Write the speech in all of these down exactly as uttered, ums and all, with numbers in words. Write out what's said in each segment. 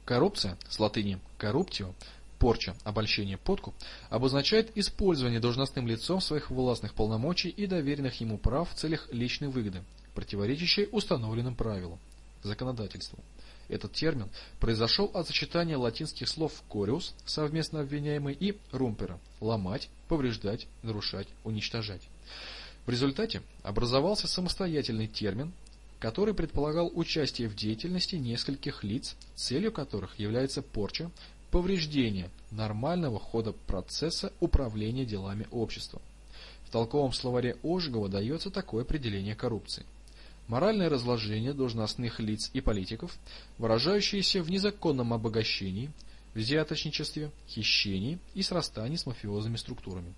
Коррупция, с латыни corruptio, порча, обольщение, подкуп, обозначает использование должностным лицом своих властных полномочий и доверенных ему прав в целях личной выгоды, противоречащей установленным правилам, законодательству. Этот термин произошел от сочетания латинских слов corius, совместно обвиняемый, и rumpere – ломать, повреждать, нарушать, уничтожать. В результате образовался самостоятельный термин, который предполагал участие в деятельности нескольких лиц, целью которых является порча, повреждение нормального хода процесса управления делами общества. В толковом словаре Ожегова дается такое определение коррупции. Моральное разложение должностных лиц и политиков, выражающееся в незаконном обогащении, взяточничестве, хищении и срастании с мафиозными структурами.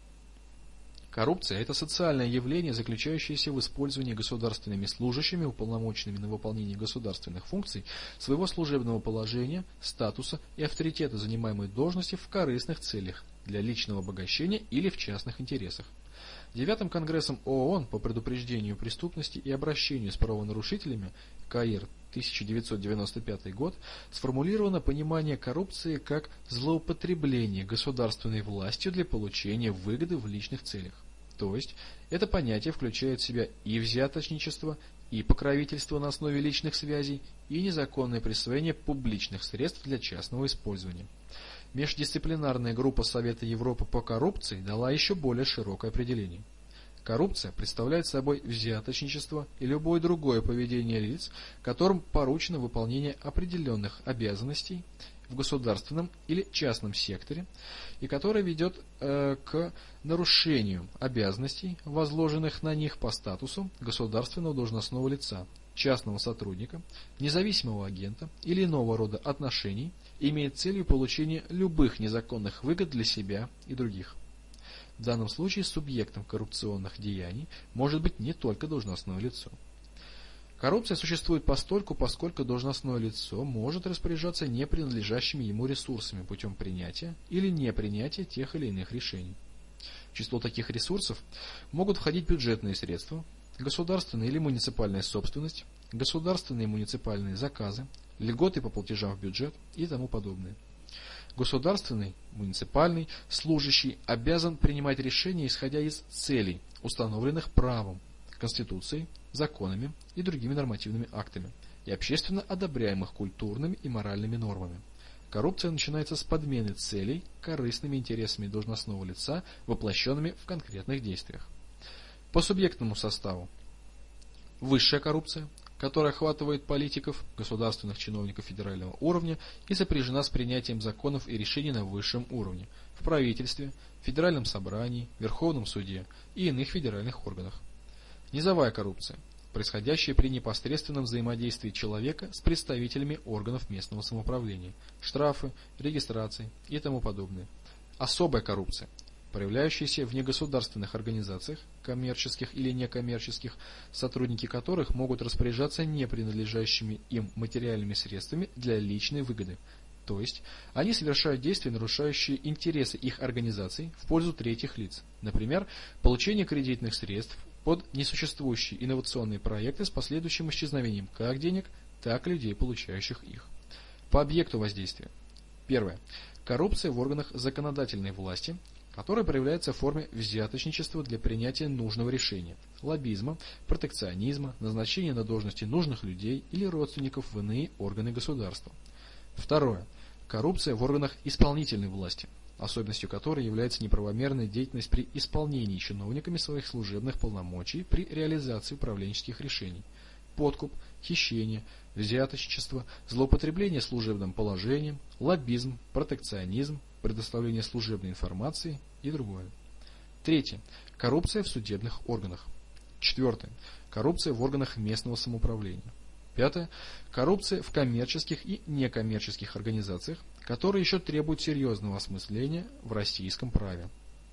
Коррупция – это социальное явление, заключающееся в использовании государственными служащими, уполномоченными на выполнение государственных функций, своего служебного положения, статуса и авторитета занимаемой должности в корыстных целях, для личного обогащения или в частных интересах. Девятым Конгрессом ООН по предупреждению преступности и обращению с правонарушителями КаИР тысяча девятьсот девяносто пятый год сформулировано понимание коррупции как злоупотребление государственной властью для получения выгоды в личных целях. То есть, это понятие включает в себя и взяточничество, и покровительство на основе личных связей, и незаконное присвоение публичных средств для частного использования. Междисциплинарная группа Совета Европы по коррупции дала еще более широкое определение. Коррупция представляет собой взяточничество и любое другое поведение лиц, которым поручено выполнение определенных обязанностей в государственном или частном секторе, и которое ведет э, к нарушению обязанностей, возложенных на них по статусу государственного должностного лица, частного сотрудника, независимого агента или иного рода отношений, имеет целью получения любых незаконных выгод для себя и других. В данном случае субъектом коррупционных деяний может быть не только должностное лицо. Коррупция существует постольку, поскольку должностное лицо может распоряжаться не принадлежащими ему ресурсами путем принятия или непринятия тех или иных решений. В число таких ресурсов могут входить бюджетные средства, государственная или муниципальная собственность, государственные и муниципальные заказы, льготы по платежам в бюджет и тому подобное. Государственный, муниципальный служащий обязан принимать решения, исходя из целей, установленных правом, Конституцией, законами и другими нормативными актами, и общественно одобряемых культурными и моральными нормами. Коррупция начинается с подмены целей корыстными интересами должностного лица, воплощенными в конкретных действиях. По субъектному составу. Высшая коррупция, которая охватывает политиков, государственных чиновников федерального уровня и сопряжена с принятием законов и решений на высшем уровне, в правительстве, федеральном собрании, Верховном суде и иных федеральных органах. Низовая коррупция, происходящая при непосредственном взаимодействии человека с представителями органов местного самоуправления, штрафы, регистрации и тому подобное. Особая коррупция, проявляющиеся в негосударственных организациях, коммерческих или некоммерческих, сотрудники которых могут распоряжаться не принадлежащими им материальными средствами для личной выгоды, то есть они совершают действия, нарушающие интересы их организаций в пользу третьих лиц, например, получение кредитных средств под несуществующие инновационные проекты с последующим исчезновением как денег, так и людей, получающих их. По объекту воздействия. Первое. Коррупция в органах законодательной власти, которая проявляется в форме взяточничества для принятия нужного решения, лоббизма, протекционизма, назначения на должности нужных людей или родственников в иные органы государства. Второе. Коррупция в органах исполнительной власти, особенностью которой является неправомерная деятельность при исполнении чиновниками своих служебных полномочий при реализации управленческих решений, подкуп, хищение, взяточничество, злоупотребление служебным положением, лоббизм, протекционизм, предоставление служебной информации и другое. Третье. Коррупция в судебных органах. Четвертое. Коррупция в органах местного самоуправления. Пятое. Коррупция в коммерческих и некоммерческих организациях, которые еще требуют серьезного осмысления в российском праве.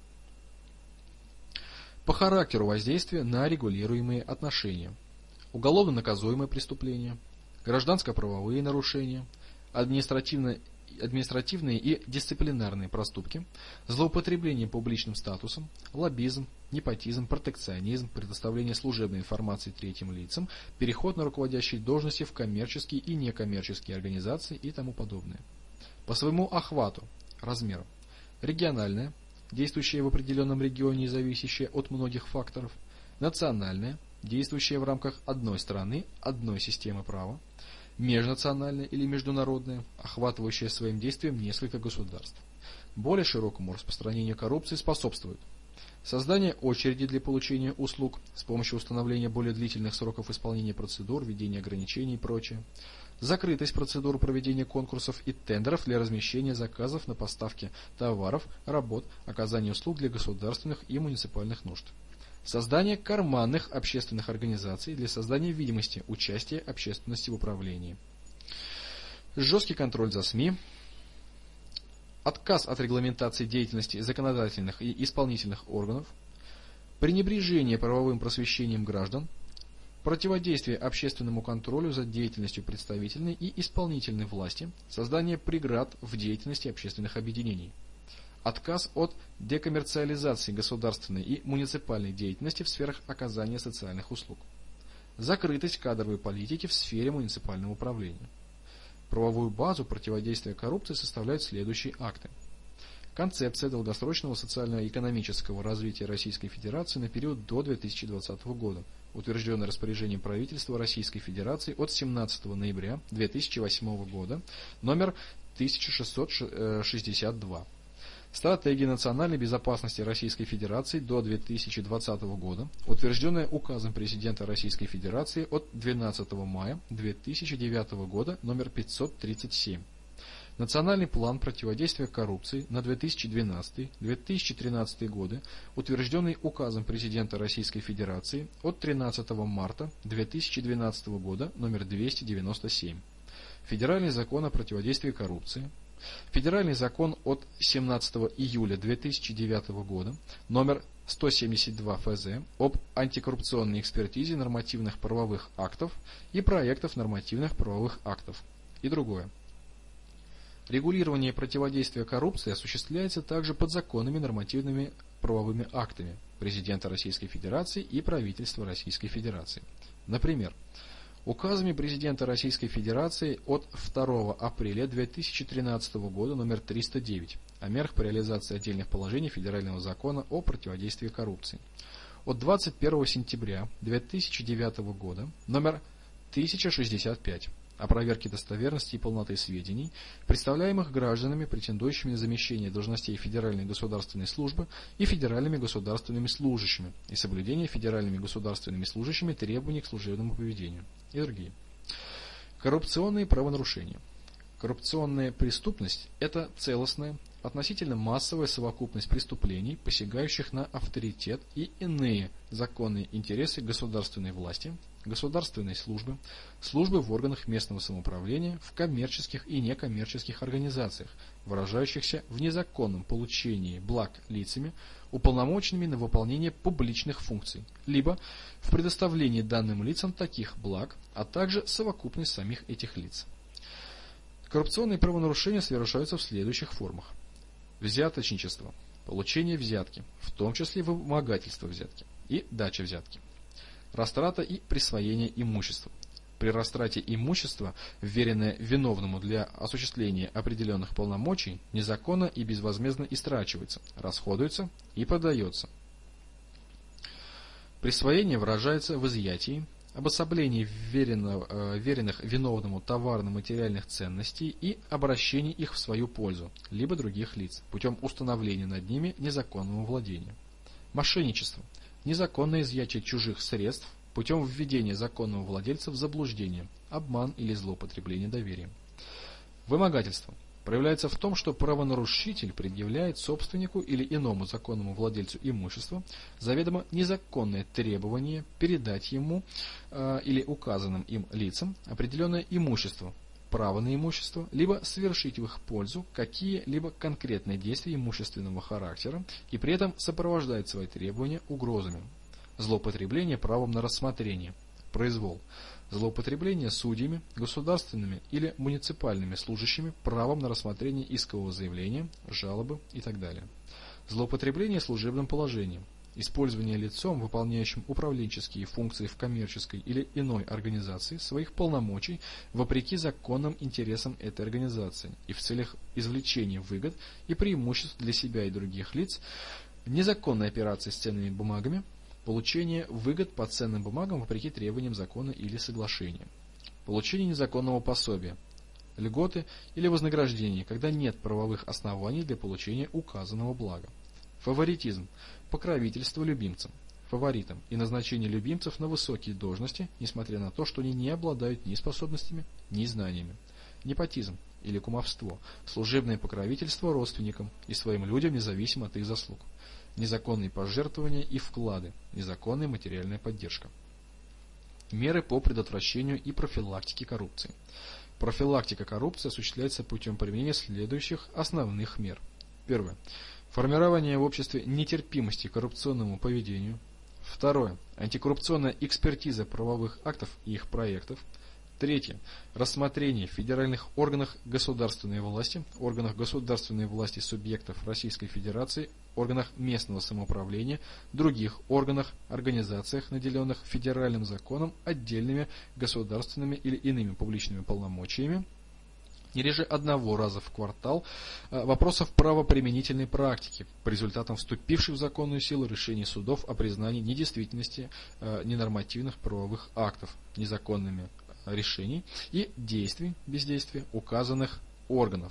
По характеру воздействия на регулируемые отношения. Уголовно наказуемые преступления, гражданско-правовые нарушения, административно административные и дисциплинарные проступки, злоупотребление публичным статусом, лоббизм, непотизм, протекционизм, предоставление служебной информации третьим лицам, переход на руководящие должности в коммерческие и некоммерческие организации и тому подобное. По своему охвату, размеру: региональное, действующее в определенном регионе и зависящее от многих факторов; национальное, действующее в рамках одной страны, одной системы права; межнациональное или международное, охватывающее своим действием несколько государств. Более широкому распространению коррупции способствует создание очереди для получения услуг с помощью установления более длительных сроков исполнения процедур, введения ограничений и прочее; закрытость процедур проведения конкурсов и тендеров для размещения заказов на поставки товаров, работ, оказание услуг для государственных и муниципальных нужд; создание карманных общественных организаций для создания видимости участия общественности в управлении; жесткий контроль за СМИ; отказ от регламентации деятельности законодательных и исполнительных органов; пренебрежение правовым просвещением граждан; противодействие общественному контролю за деятельностью представительной и исполнительной власти, создание преград в деятельности общественных объединений; отказ от декоммерциализации государственной и муниципальной деятельности в сферах оказания социальных услуг; закрытость кадровой политики в сфере муниципального управления. Правовую базу противодействия коррупции составляют следующие акты: концепция долгосрочного социально-экономического развития Российской Федерации на период до две тысячи двадцатого года, утвержденная распоряжением правительства Российской Федерации от семнадцатого ноября две тысячи восьмого года, номер тысяча шестьсот шестьдесят два. Стратегия национальной безопасности Российской Федерации до две тысячи двадцатого года, утвержденная указом президента Российской Федерации от двенадцатого мая две тысячи девятого года, номер пятьсот тридцать семь. Национальный план противодействия коррупции на две тысячи двенадцатый — две тысячи тринадцатый годы, утвержденный указом президента Российской Федерации от тринадцатого марта две тысячи двенадцатого года, номер двести девяносто семь. Федеральный закон о противодействии коррупции. Федеральный закон от семнадцатого июля две тысячи девятого года, номер сто семьдесят два эф зэ, об антикоррупционной экспертизе нормативных правовых актов и проектов нормативных правовых актов и другое. Регулирование противодействия коррупции осуществляется также подзаконными нормативными правовыми актами Президента Российской Федерации и правительства Российской Федерации. Например, указами Президента Российской Федерации от второго апреля две тысячи тринадцатого года номер триста девять о мерах по реализации отдельных положений Федерального закона о противодействии коррупции. От двадцать первого сентября две тысячи девятого года номер тысяча шестьдесят пять о проверке достоверности и полноты сведений, представляемых гражданами, претендующими на замещение должностей Федеральной государственной службы и федеральными государственными служащими, и соблюдение федеральными государственными служащими требований к служебному поведению и другие. Коррупционные правонарушения. Коррупционная преступность – это целостная, относительно массовая совокупность преступлений, посягающих на авторитет и иные законные интересы государственной власти, государственной службы, службы в органах местного самоуправления, в коммерческих и некоммерческих организациях, выражающихся в незаконном получении благ лицами, уполномоченными на выполнение публичных функций, либо в предоставлении данным лицам таких благ, а также совокупность самих этих лиц. Коррупционные правонарушения совершаются в следующих формах: взяточничество, получение взятки, в том числе вымогательство взятки и дача взятки, растрата и присвоение имущества. При растрате имущества, вверенное виновному для осуществления определенных полномочий, незаконно и безвозмездно истрачивается, расходуется и продается. Присвоение выражается в изъятии, обособлении вверенного, веренных виновному товарно-материальных ценностей и обращении их в свою пользу, либо других лиц, путем установления над ними незаконного владения. Мошенничество. Незаконное изъятие чужих средств путем введения законного владельца в заблуждение, обман или злоупотребление доверием. Вымогательство проявляется в том, что правонарушитель предъявляет собственнику или иному законному владельцу имущества заведомо незаконное требование передать ему э, или указанным им лицам определенное имущество, право на имущество, либо совершить в их пользу какие-либо конкретные действия имущественного характера и при этом сопровождает свои требования угрозами. Злоупотребление правом на рассмотрение, произвол, Злоупотребление судьями, государственными или муниципальными служащими правом на рассмотрение искового заявления, жалобы и так далее. Злоупотребление служебным положением. Использование лицом, выполняющим управленческие функции в коммерческой или иной организации, своих полномочий вопреки законным интересам этой организации и в целях извлечения выгод и преимуществ для себя и других лиц, незаконные операции с ценными бумагами, получение выгод по ценным бумагам вопреки требованиям закона или соглашения, получение незаконного пособия, льготы или вознаграждения, когда нет правовых оснований для получения указанного блага. Фаворитизм – покровительство любимцам, фаворитам и назначение любимцев на высокие должности, несмотря на то, что они не обладают ни способностями, ни знаниями. Непотизм или кумовство – служебное покровительство родственникам и своим людям независимо от их заслуг. Незаконные пожертвования и вклады, незаконная материальная поддержка. Меры по предотвращению и профилактике коррупции. Профилактика коррупции осуществляется путем применения следующих основных мер. Первое. Формирование в обществе нетерпимости к коррупционному поведению. Второе. Антикоррупционная экспертиза правовых актов и их проектов. Третье. Рассмотрение в федеральных органах государственной власти, органах государственной власти субъектов Российской Федерации, органах местного самоуправления, других органах, организациях, наделенных федеральным законом, отдельными государственными или иными публичными полномочиями, не реже одного раза в квартал, вопросов правоприменительной практики по результатам вступивших в законную силу решений судов о признании недействительности ненормативных правовых актов незаконными решений и действий, бездействия указанных органов,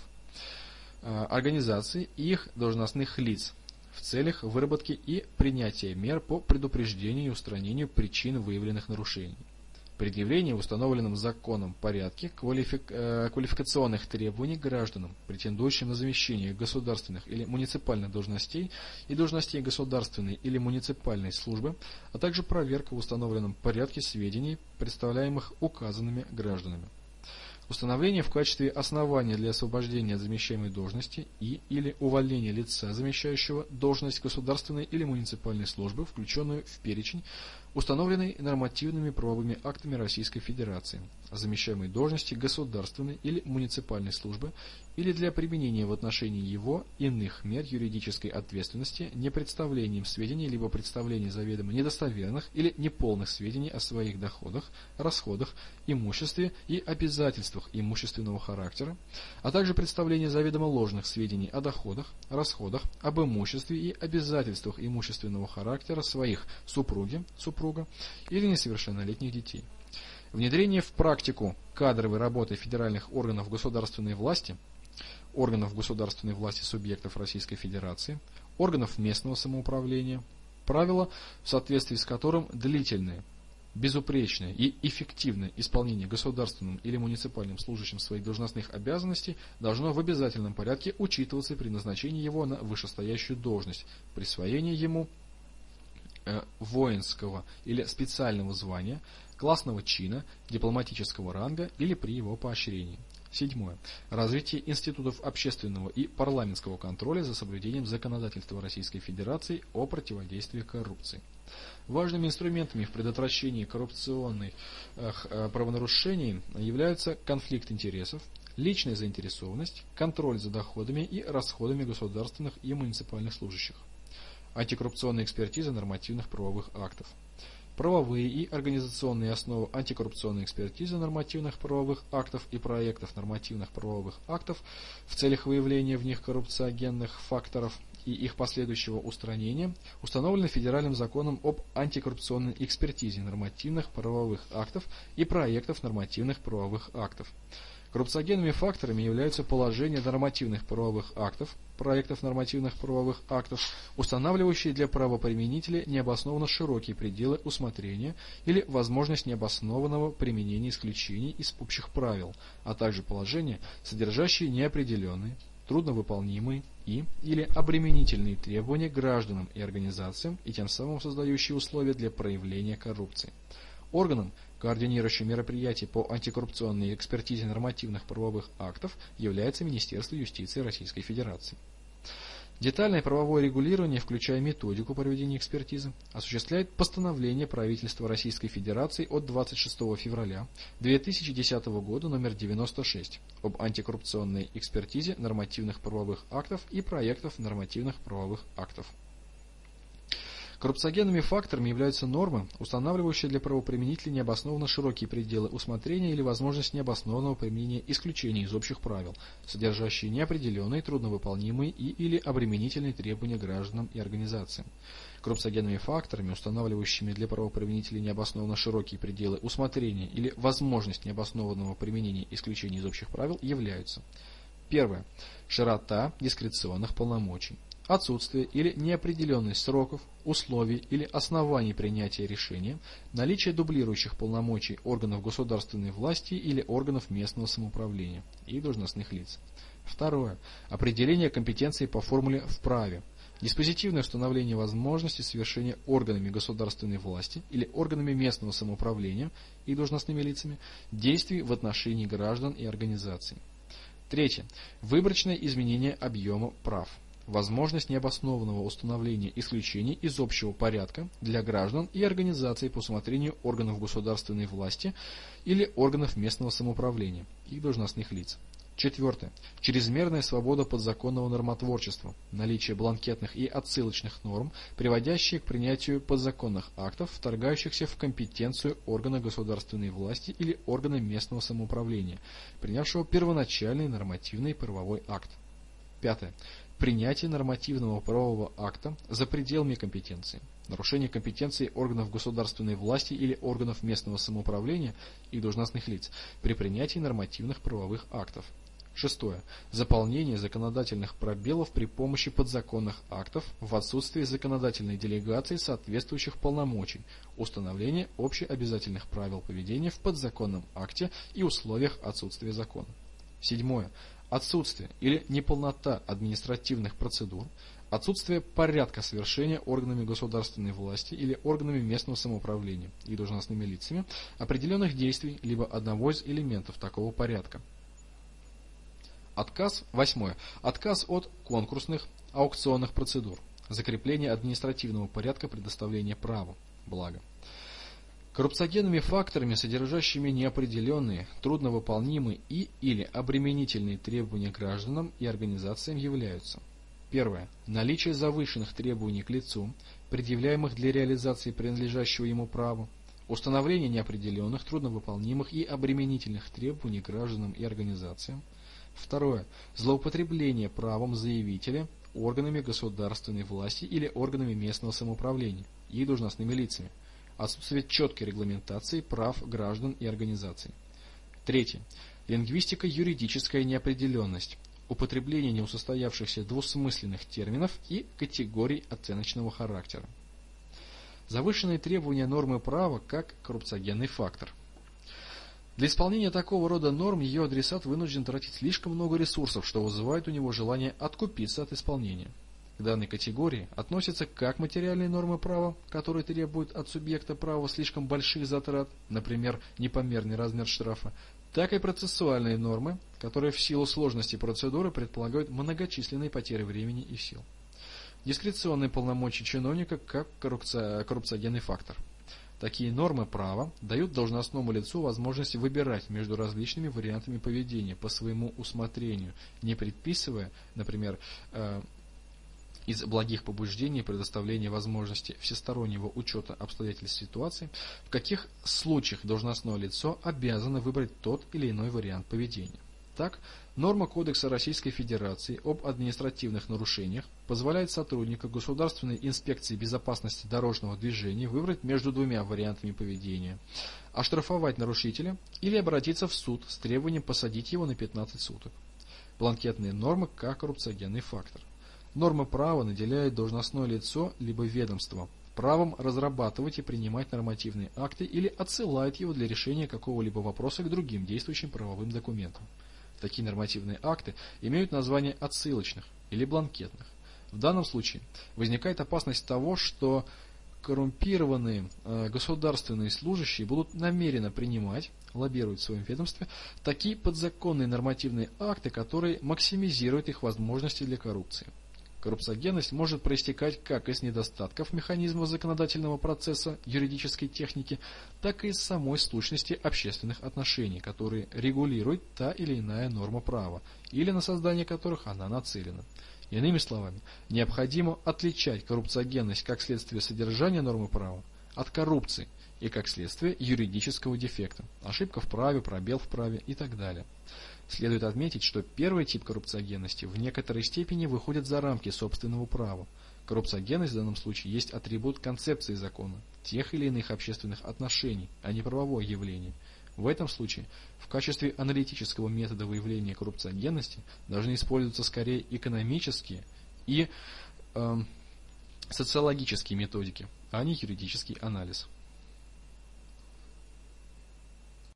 организаций и их должностных лиц в целях выработки и принятия мер по предупреждению и устранению причин выявленных нарушений. Предъявление в установленном законом порядке квалифи- квалификационных требований гражданам, претендующим на замещение государственных или муниципальных должностей и должностей государственной или муниципальной службы, а также проверка в установленном порядке сведений, представляемых указанными гражданами. Установление в качестве основания для освобождения от замещаемой должности и или увольнения лица, замещающего должность государственной или муниципальной службы, включенную в перечень, установленный нормативными правовыми актами Российской Федерации, о замещаемой должности государственной или муниципальной службы или для применения в отношении его иных мер юридической ответственности непредставлением сведений либо представлением заведомо недостоверных или неполных сведений о своих доходах, расходах, имуществе и обязательствах имущественного характера, а также представление заведомо ложных сведений о доходах, расходах, об имуществе и обязательствах имущественного характера своих супруги, супруга или несовершеннолетних детей. Внедрение в практику кадровой работы федеральных органов государственной власти, органов государственной власти субъектов Российской Федерации, органов местного самоуправления, правила, в соответствии с которым длительное, безупречное и эффективное исполнение государственным или муниципальным служащим своих должностных обязанностей должно в обязательном порядке учитываться при назначении его на вышестоящую должность, присвоении ему э, воинского или специального звания, классного чина, дипломатического ранга или при его поощрении. Седьмое. Развитие институтов общественного и парламентского контроля за соблюдением законодательства Российской Федерации о противодействии коррупции. Важными инструментами в предотвращении коррупционных э, правонарушений являются конфликт интересов, личная заинтересованность, контроль за доходами и расходами государственных и муниципальных служащих, антикоррупционная экспертиза нормативных правовых актов. Правовые и организационные основы антикоррупционной экспертизы нормативных правовых актов и проектов нормативных правовых актов в целях выявления в них коррупциогенных факторов и их последующего устранения установлены федеральным законом об антикоррупционной экспертизе нормативных правовых актов и проектов нормативных правовых актов. Коррупциогенными факторами являются положения нормативных правовых актов, проектов нормативных правовых актов, устанавливающие для правоприменителя необоснованно широкие пределы усмотрения или возможность необоснованного применения исключений из общих правил, а также положения, содержащие неопределенные, трудновыполнимые и или обременительные требования к гражданам и организациям и тем самым создающие условия для проявления коррупции. Органом, координирующим мероприятия по антикоррупционной экспертизе нормативных правовых актов, является Министерство юстиции Российской Федерации. Детальное правовое регулирование, включая методику проведения экспертизы, осуществляет постановление правительства Российской Федерации от двадцать шестого февраля две тысячи десятого года номер девяносто шесть об антикоррупционной экспертизе нормативных правовых актов и проектов нормативных правовых актов. Коррупциогенными факторами являются нормы, устанавливающие для правоприменителя необоснованно широкие пределы усмотрения или возможность необоснованного применения исключений из общих правил, содержащие неопределенные, трудновыполнимые и или обременительные требования гражданам и организациям. Коррупциогенными факторами, устанавливающими для правоприменителя необоснованно широкие пределы усмотрения или возможность необоснованного применения исключений из общих правил, являются: первое. Широта дискреционных полномочий. Отсутствие или неопределенность сроков, условий или оснований принятия решения, наличие дублирующих полномочий органов государственной власти или органов местного самоуправления и должностных лиц. Второе. Определение компетенции по формуле «в праве». Диспозитивное установление возможности совершения органами государственной власти или органами местного самоуправления и должностными лицами действий в отношении граждан и организаций. Третье. Выборочное изменение объема прав. Возможность необоснованного установления исключений из общего порядка для граждан и организаций по усмотрению органов государственной власти или органов местного самоуправления и должностных лиц. Четвертое. Чрезмерная свобода подзаконного нормотворчества, наличие бланкетных и отсылочных норм, приводящие к принятию подзаконных актов, вторгающихся в компетенцию органа государственной власти или органа местного самоуправления, принявшего первоначальный нормативный правовой акт. Пятое. Принятие нормативного правового акта за пределами компетенции. Нарушение компетенции органов государственной власти или органов местного самоуправления и должностных лиц при принятии нормативных правовых актов. Шестое. Заполнение законодательных пробелов при помощи подзаконных актов в отсутствии законодательной делегации соответствующих полномочий, установление общеобязательных правил поведения в подзаконном акте и условиях отсутствия закона. Седьмое. Отсутствие или неполнота административных процедур, отсутствие порядка совершения органами государственной власти или органами местного самоуправления и должностными лицами определенных действий либо одного из элементов такого порядка. Отказ, восьмое. Отказ от конкурсных, аукционных процедур, закрепление административного порядка предоставления права, блага. Коррупциогенными факторами, содержащими неопределенные, трудновыполнимые и или обременительные требования гражданам и организациям, являются: первое. Наличие завышенных требований к лицу, предъявляемых для реализации принадлежащего ему права, установление неопределенных, трудновыполнимых и обременительных требований гражданам и организациям. Второе. Злоупотребление правом заявителя органами государственной власти или органами местного самоуправления и должностными лицами. Отсутствие четкой регламентации прав граждан и организаций. Третье. Лингвистико-юридическая неопределенность, употребление неусостоявшихся двусмысленных терминов и категорий оценочного характера. Завышенные требования нормы права как коррупциогенный фактор. Для исполнения такого рода норм ее адресат вынужден тратить слишком много ресурсов, что вызывает у него желание откупиться от исполнения. К данной категории относятся как материальные нормы права, которые требуют от субъекта права слишком больших затрат, например, непомерный размер штрафа, так и процессуальные нормы, которые в силу сложности процедуры предполагают многочисленные потери времени и сил. Дискреционные полномочия чиновника как коррупциогенный фактор. Такие нормы права дают должностному лицу возможность выбирать между различными вариантами поведения по своему усмотрению, не предписывая, например, э, из благих побуждений предоставления возможности всестороннего учета обстоятельств ситуации, в каких случаях должностное лицо обязано выбрать тот или иной вариант поведения. Так, норма Кодекса Российской Федерации об административных нарушениях позволяет сотруднику Государственной инспекции безопасности дорожного движения выбрать между двумя вариантами поведения: оштрафовать нарушителя или обратиться в суд с требованием посадить его на пятнадцать суток. Бланкетные нормы как коррупциогенный фактор. Нормы права наделяют должностное лицо либо ведомство правом разрабатывать и принимать нормативные акты или отсылают его для решения какого-либо вопроса к другим действующим правовым документам. Такие нормативные акты имеют название отсылочных или бланкетных. В данном случае возникает опасность того, что коррумпированные э, государственные служащие будут намеренно принимать, лоббировать в своем ведомстве, такие подзаконные нормативные акты, которые максимизируют их возможности для коррупции. Коррупциогенность может проистекать как из недостатков механизмов законодательного процесса юридической техники, так и из самой сущности общественных отношений, которые регулирует та или иная норма права, или на создание которых она нацелена. Иными словами, необходимо отличать коррупциогенность как следствие содержания нормы права от коррупции и как следствие юридического дефекта, ошибка в праве, пробел в праве и так далее. Следует отметить, что первый тип коррупциогенности в некоторой степени выходит за рамки собственного права. Коррупциогенность в данном случае есть атрибут концепции закона, тех или иных общественных отношений, а не правовое явление. В этом случае в качестве аналитического метода выявления коррупциогенности должны использоваться скорее экономические и э, социологические методики, а не юридический анализ.